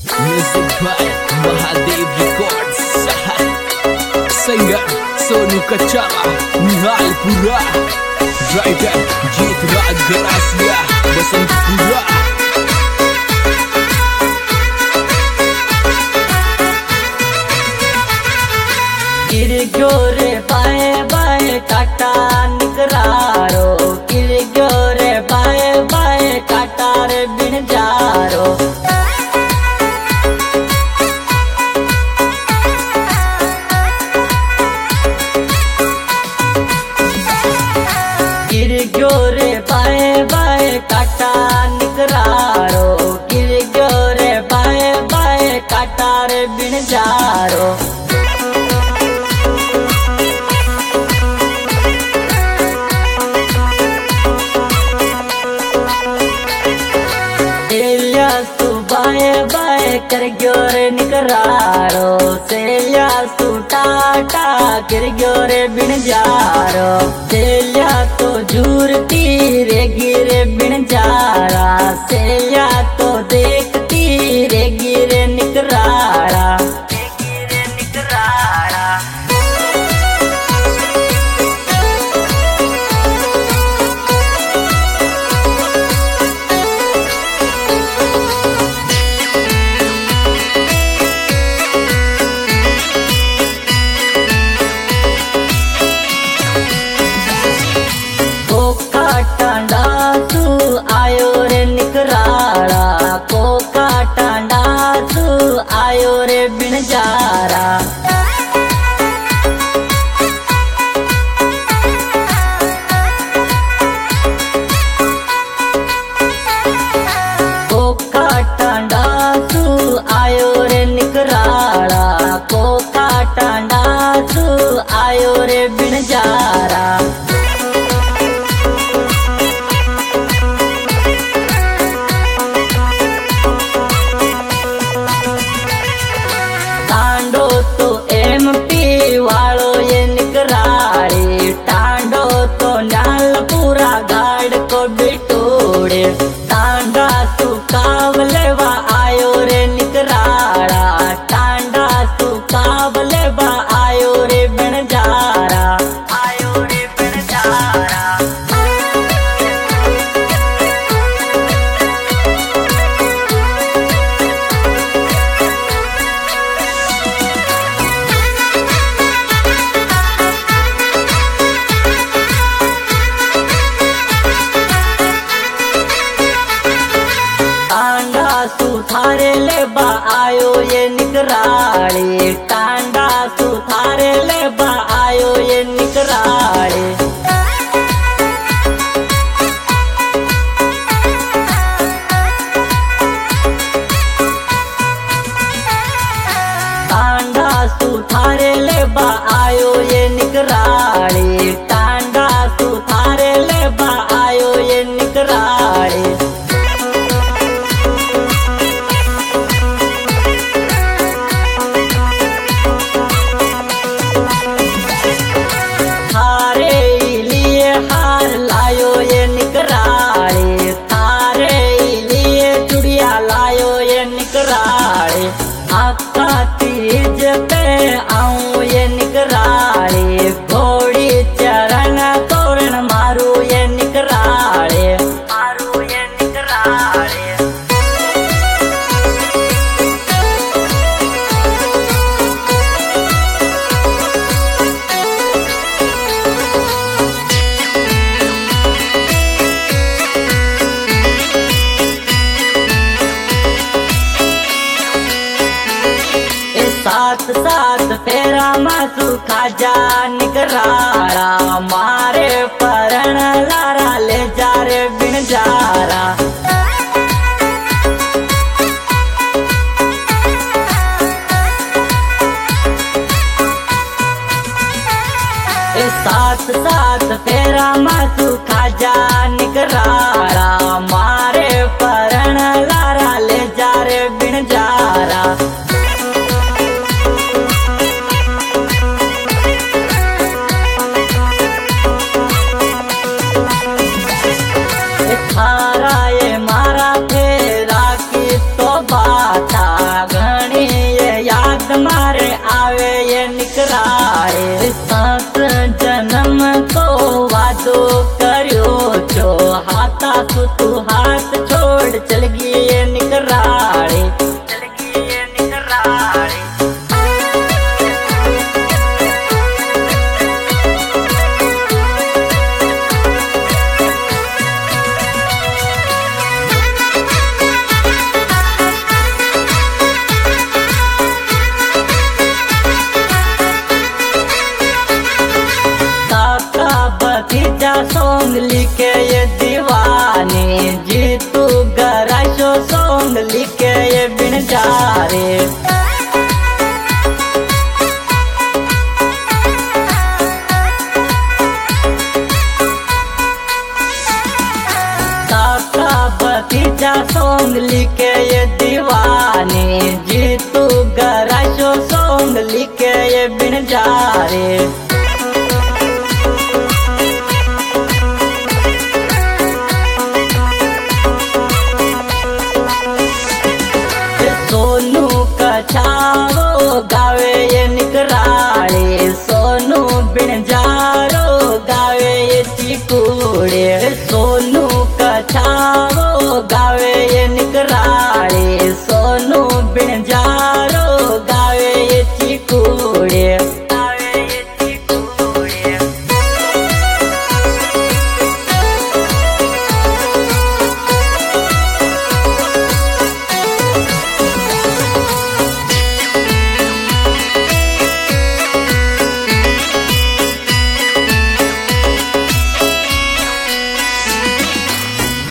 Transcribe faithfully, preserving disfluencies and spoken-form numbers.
Music by Mahadev Records. Singer Sonu Kachala, Nihal Pura, Writer Jeet Raj Ganasia, Basant Pura. किरग्योरे बाए बाए टाटा निकरारो, किरग्योरे बाए बाए टाटा रे बिन जारो। किरग्योरे बाए बाए टाटा निकरारो, किरग्योरे बाए बाए टाटा रे बिन जारो। बाए बाए कर ग्योरे निकरारो, सेलिया सु टाटा कर ग्योरे बिन जारो। सेलिया तो झूरती रे गिरे बिन जारा, सेलिया तो देखती रे गिरे निकरारा, गिरे निकरारा। टांडा तू आयो रे निकरारा, कोका टांडा तू आयो रे बिन जारा। कोका टांडा तू आयो रे निकरारा, कोका टांडा तू आयो रे बिन जारा। टांडो तो एमपी वालो ये निकरारे, टांडो तो न्याल पूरा गाड़ को बिटोड़े। टांडा तू कावले वा आयो रे निकरारा, टांडा तू कावले वा आयो रे बिन जारा, आयो रे बिन जारा। टांडा तू थारे ले बा आयो ये निकराड़े, टांडा तू थारे ले बा आयो ये निकराड़े। टांडा तू थारे ले बा आयो ये निकराड़े, टांडा तू थारे ले बा आयो ये निकराड़े। थारे लिए हार लायो ये निकराड़े, थारे लिए चुड़िया लायो ये निकराड़े। आका तीज पे आऊं ये निकराड़े, घोड़ी चरण तोरण मारू ये निकराड़े, मारू ये निकराड़े। साथ साथ फेरा मासू खाजा निकरारा, मारे परण लारा ले जा रे बिन जारा। साथ साथ फेरा मासू खाजा निकरारा, मारे परण लारा ले जा रे बिन जारा। छोड़ चल गई ये निकराड़े, चल गई ये निकराड़े। भतीजा सॉन्ग लिखे ये दीवाने, जीतू गराशो सॉन्ग लिखे ये बिनजारे। काका भतीजा सॉन्ग लिखे ये दीवाने, जीतू गराशो सॉन्ग लिखे ये बिनजारे। सोनू कछावो गावे ये निकराड़े, सोनू बिनजारो गावे ये चिकूड़े। सोनू कछावो गावे